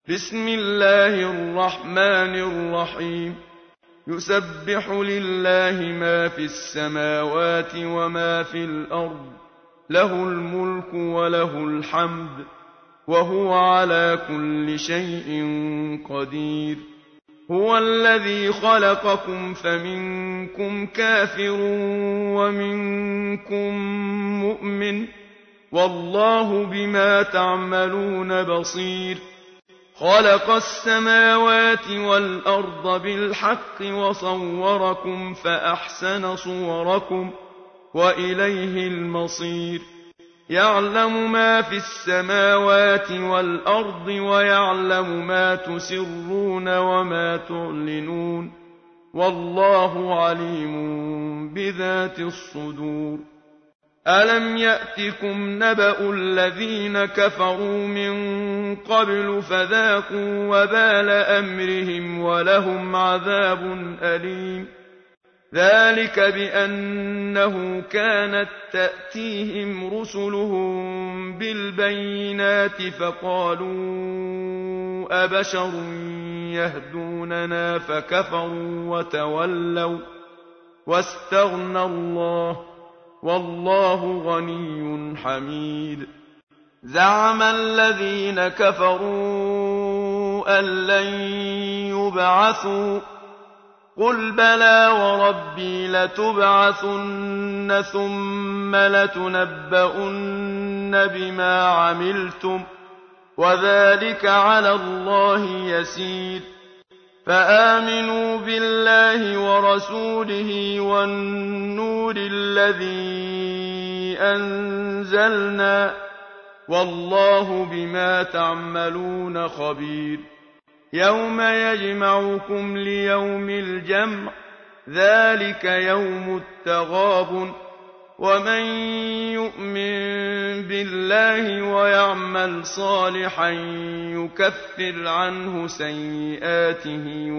بسم الله الرحمن الرحيم يسبح لله ما في السماوات وما في الأرض له الملك وله الحمد وهو على كل شيء قدير هو الذي خلقكم فمنكم كافر ومنكم مؤمن والله بما تعملون بصير خلق السماوات والأرض بالحق وصوركم فأحسن صوركم وإليه المصير يعلم ما في السماوات والأرض ويعلم ما تسرون وما تعلنون والله عليم بذات الصدور ألم يأتكم نبأ الذين كفروا من قبل فذاقوا وبال أمرهم ولهم عذاب أليم ذلك بأنه كانت تأتيهم رسلهم بالبينات فقالوا أبشر يهدوننا فكفروا وتولوا واستغنى الله والله غني حميد زعم الذين كفروا أن لن يبعثوا قل بلى وربي لتبعثن ثم لتنبؤن بما عملتم وذلك على الله يسير فآمنوا بالله ورسوله والنور الذي أنزلنا والله بما تعملون خبير يوم يجمعكم ليوم الجمع ذلك يوم التغابن ومن يؤمن بالله ويعمل صالحا يكفر عنه سيئاته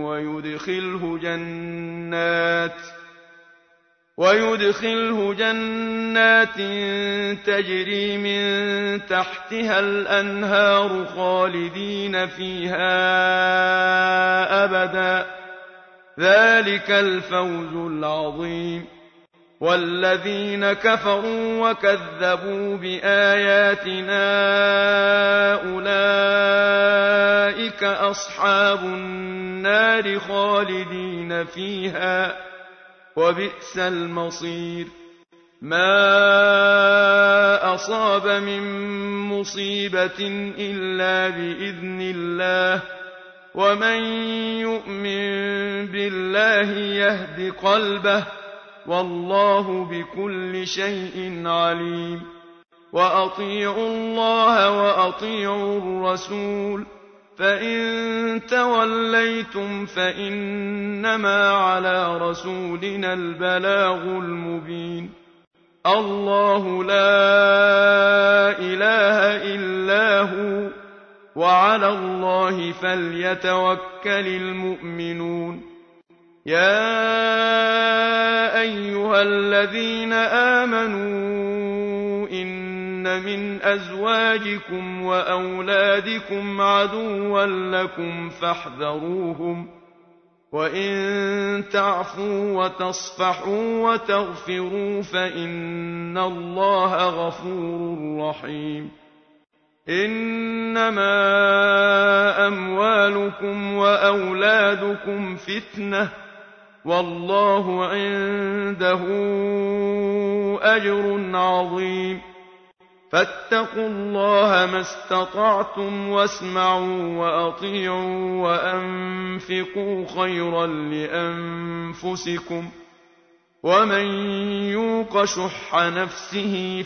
ويدخله جنات تجري من تحتها الأنهار خالدين فيها أبدا ذلك الفوز العظيم والذين كفروا وكذبوا بآياتنا أولئك أصحاب النار خالدين فيها وبئس المصير ما أصاب من مصيبة إلا بإذن الله ومن يؤمن بالله يهد قلبه والله بكل شيء عليم وأطيعوا الله وأطيعوا الرسول فإن توليتم فإنما على رسولنا البلاغ المبين الله لا إله إلا هو وعلى الله فليتوكل المؤمنون يا أيها الذين آمنوا إن من أزواجكم وأولادكم عدوا لكم فاحذروهم وإن تعفوا وتصفحوا وتغفروا فإن الله غفور رحيم إنما أموالكم وأولادكم فتنة والله عنده أجر عظيم فاتقوا الله ما استطعتم واسمعوا وأطيعوا وأنفقوا خيرا لأنفسكم ومن يوق شح نفسه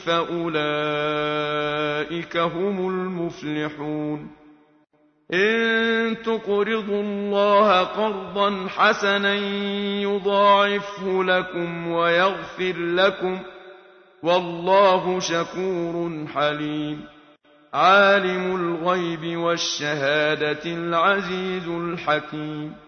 فأولئك هم المفلحون إن تقرضوا الله قرضا حسنا يضاعفه لكم ويغفر لكم والله شكور حليم عالم الغيب والشهادة العزيز الحكيم